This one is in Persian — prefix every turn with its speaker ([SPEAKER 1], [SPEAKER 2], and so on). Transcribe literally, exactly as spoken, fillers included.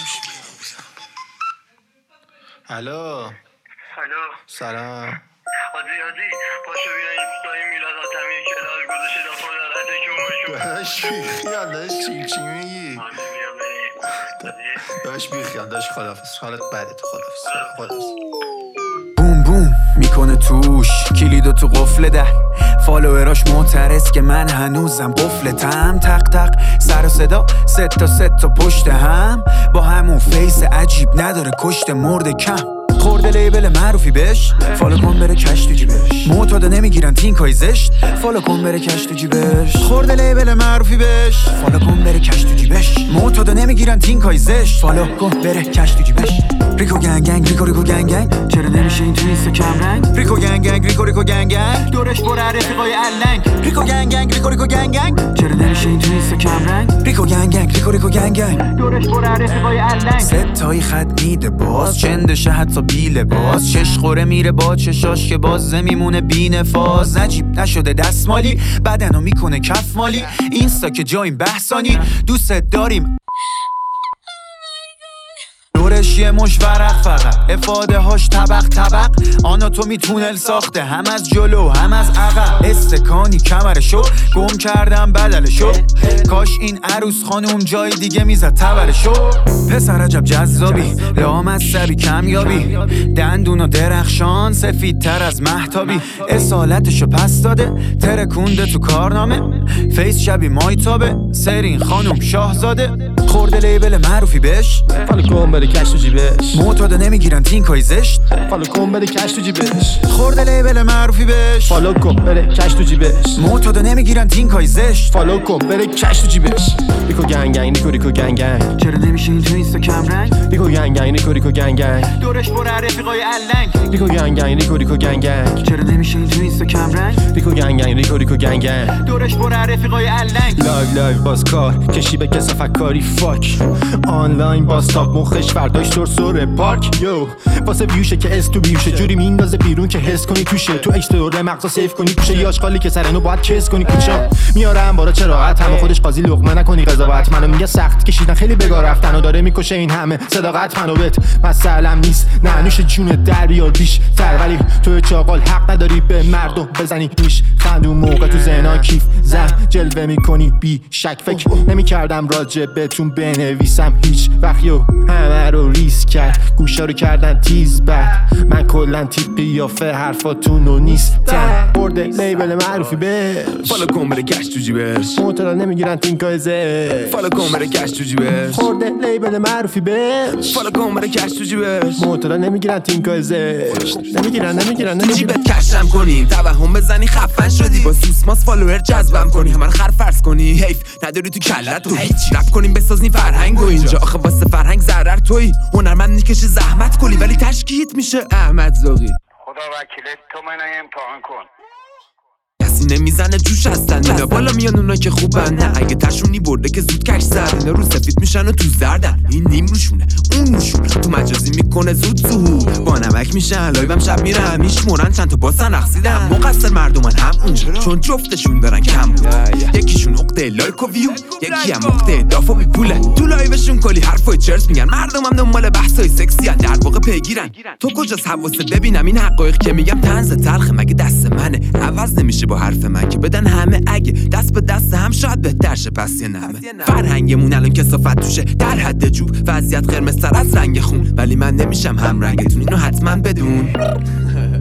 [SPEAKER 1] الو
[SPEAKER 2] الو
[SPEAKER 1] سلام.
[SPEAKER 2] حاجی حاجی پاشو بیا اینستای میلاد آتمی کلاس گذاشته دافا دارده که اومشون
[SPEAKER 1] داشت بیخیال داشت چی چی میگی؟ داشت بیخیال داشت خدافز حالت بده تو خدافز خدافز.
[SPEAKER 3] بوم بوم میکنه توش کلیدو تو قفل ده فالووراش معترض که من هنوزم قفلتم تق تق سر و صدا ست تا ست تا پشت هم با همون فیس عجیب نداره کشت مرده کم خورده لیبل معروفی بش فالو کن بره کش تو جیبش معتادا نمیگیرن تینکای زشت فالو کن بره کش تو جیبش خورده لیبل معروفی بش فالو کن بره کش تو جیبش معتادا نمیگیرن تینکای زشت فالو کن بره کش تو جیبش ریکو گنگ گنگ ریکو ریکو گنگ گنگ چرا نمیشه این تو اینستا کم رنگ ریکو گنگ گنگ ریکو ریکو گنگ گنگ دورش پر رفیقای علنگ ریکو گنگ گنگ ریکو ریکو گنگ گنگ چرا نمیشه این تو اینستا کم رنگ ریکو گنگ گنگ ریکو ریکو گنگ گنگ دورش پر رفیقای علنگ ستایی خط میده باز چندشه حتی بیله باز چش خوره میره با چشاش که باز میمونه بین فاز نجیب نشده دستمالی بدنو میکنه کف مالی اینستا که جاییم بحثانی دوست داریم دورش یه مش ورق فقط افاده هاش طبق طبق آناتومی تونل ساخته هم از جلو هم از عقب استکانی کمرشو گم کردم بدلشو کاش این عروس خانوم جای دیگه میزد تبرشو پسر عجب جذابی لام از سبی کمیابی دندون و درخشان سفید تر از مهتابی اصالتشو پس داده ترکونده تو کارنامه فیس شبی مایتابه سرین خانوم شاهزاده خورده لیبل معروفی بش
[SPEAKER 4] فالو کن بره کش تو جیبش
[SPEAKER 3] معتادا نمیگیرن تینکای زشت
[SPEAKER 4] فالو کن بره کش تو جیبش
[SPEAKER 3] خورده لیبل معروفی بش
[SPEAKER 4] فالو کن بره کش تو جیبش
[SPEAKER 3] معتادا نمیگیرن تینکای زشت
[SPEAKER 4] فالو کن بره کش تو جیبش ریکو گنگ گنگ ریکو ریکو گنگ گنگ
[SPEAKER 3] چرا نمیشه این تو اینستا کم رنگ
[SPEAKER 4] ریکو گنگ گنگ ریکو ریکو گنگ گنگ
[SPEAKER 3] دورش پر رفیقای علنگ
[SPEAKER 4] ریکو گنگ گنگ ریکو ریکو گنگ گنگ
[SPEAKER 3] چرا نمیشه این تو اینستا کم رنگ
[SPEAKER 4] ریکو گنگ گنگ ریکو ریکو گنگ گنگ
[SPEAKER 3] دورش پر رفیقای علنگ
[SPEAKER 4] لایو لایو باز کار کشی به کسافت کاری فاک آنلاین باز تاپ مخش فرداش سرسره پارک یو واسه ویوشه که اس تو ویوشه جوری میندازه بیرون که حس کنی توشه تو اکسترور مغزا سیف کنی توشه یا اشغالی که سرنو باید کس کنی کوچا میارم بارا چراغت همه خودش قاضی لقمه نکنی قضاوت منو میگه سخت کشیدن خیلی بگا رفتن و داره میکشه این همه صداقت منو بت مسئله‌ام نیست نه نوش جون در بیار بیش تر ولی تو چاقال حق نداری به مردم بزنی میش خندون موقع تو ذهنا کیف زن جلوه میکنی بی شک فکر نمیکردم راجع بهتون بنویسم هیچ وقت یو همه رو ریس کرد گوشا رو کردن تیز بعد من کلن تیپ قیافه حرفاتونو نیستم برده لیبل معروفی به
[SPEAKER 5] فالو کن بره کش تو جیبش
[SPEAKER 4] معتادا نمیگیرن تینکای زشت
[SPEAKER 5] فالو کن بره کش تو جیبش
[SPEAKER 4] خورده لیبل معروفی به
[SPEAKER 5] فالو کن بره کش تو جیبش
[SPEAKER 4] معتادا نمیگیرن تینکای زشت نمیگیرن نمیگیرن
[SPEAKER 5] تو
[SPEAKER 4] نمیگیرن
[SPEAKER 5] جیبت کشم کنیم توهم بزنی خفن شدی با سوسماس فالوور جذبم کنی همه رو خر فرض کنی حیف نداری تو کلت تو هیچ رپ کنیم بسازنی فرهنگ و اینجا آخه واسه فرهنگ ضرر تویی هنرمند میکشه زحمت کلی ولی تشکیت میشه احمد زاغی
[SPEAKER 2] خدا وکیلت تو من امتحان کن
[SPEAKER 5] کسی نمیزنه جوش هستن اینا بالا میان اونا که خوبن نه اگه تشونی برده که زود کش زد اینا رو سفید میشن و تو زردن این نیم روشونه اون روشون تو مجازی میکنه زود ظهور با نمک میشن لایوم شب میرم هیچ مورن چند تا باسن رقصیدم مقصر مردمان هم اونجا چون جفتشون دارن کم بود یکیشون عقده لایک و ویو یکی هم عقده دافو بی پوله تو لایوشون کلی حرفای چرس میگن مردمم دنبال بحثای سکسی ان در واقع پیگیرن تو کجاست حواسه ببینم این حقایق که میگم طنز تلخ مگه دست منه عوض نمیشه با حرف من که بدن همه اگه دست به دست هم شاید بهتر شه پس یه نمه فرهنگمون الان کثافت توشه در حد جوب وضعیت قرمز تر از رنگ خون ولی من نمیشم هم رنگتون اینو حتما بدون